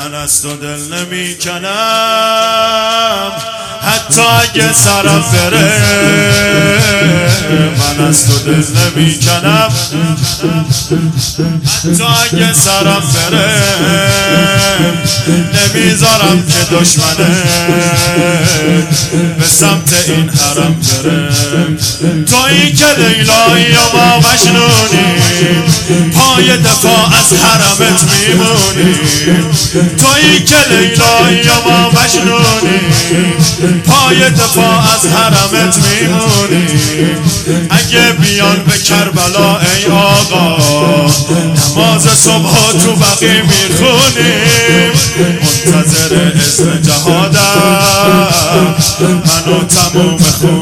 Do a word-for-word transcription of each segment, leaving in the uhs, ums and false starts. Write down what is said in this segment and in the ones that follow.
من از تو دل نمی کنم حتی اگه سرم بره من از تو دل نمی کنم حتی اگه سرم بره نمیذارم که دشمنه به سمت این حرم بره تویی که لیلایی و ما مجنونی پای دفاع از حرمت میمونی تویی که لیلایی و ما مجنونی پای دفاع از حرمت میمونی اگه بیان به کربلا ای آقا نماز صبح تو بقی میخونیم منتظر اذن جهادم من و تموم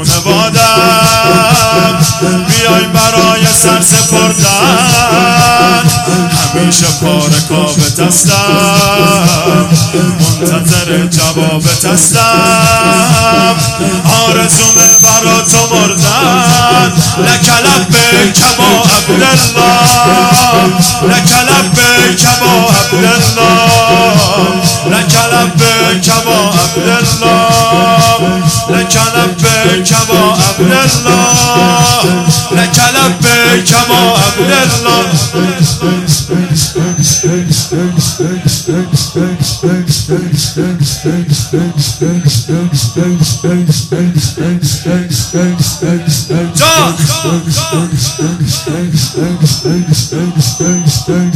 خونوادم بیای برای سر سپردن همیشه پارکابت هستم منتظر جوابت هستم آرزومه برا تو مردن لک لبیک ابا عبدالله لک لبیک ابا عبدالله لک لبیک ابا عبدالله لک لبیک ابا عبدالله لک لبیک ابا عبدالله جان